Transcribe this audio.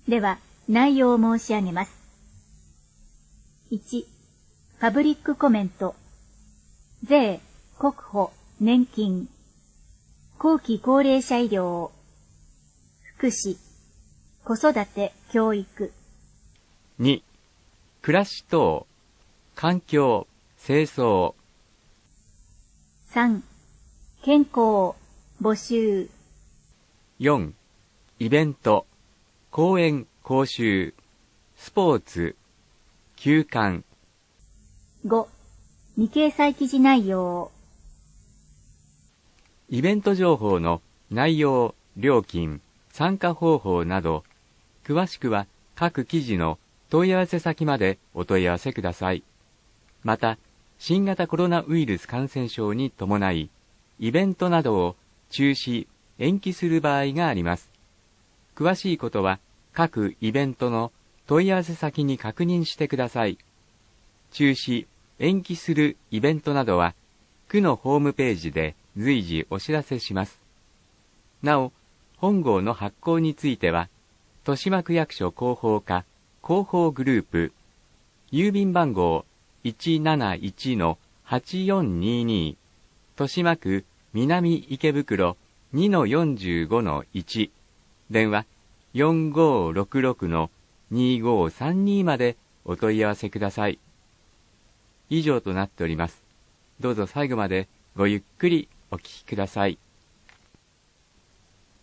では、内容を申し上げます。1、パブリックコメント。税、国保、年金、後期高齢者医療、福祉、子育て、教育。 2、暮らし等、環境、清掃。 3、健康、募集。 4、イベント、講演、講習、スポーツ、休館。 5、未掲載記事内容。 イベント情報の内容、料金、参加方法など、詳しくは各記事の問い合わせ先までお問い合わせください。また、新型コロナウイルス感染症に伴い、イベントなどを中止、延期する場合があります。詳しいことは各イベントの問い合わせ先に確認してください。中止、延期するイベントなどは、区のホームページで随時お知らせします。なお、本号の発行については、豊島区役所広報課広報グループ、郵便番号 171-8422、豊島区南池袋 2-45-1、電話 4566-2532 までお問い合わせください。以上となっております。どうぞ最後までごゆっくりお聞きください。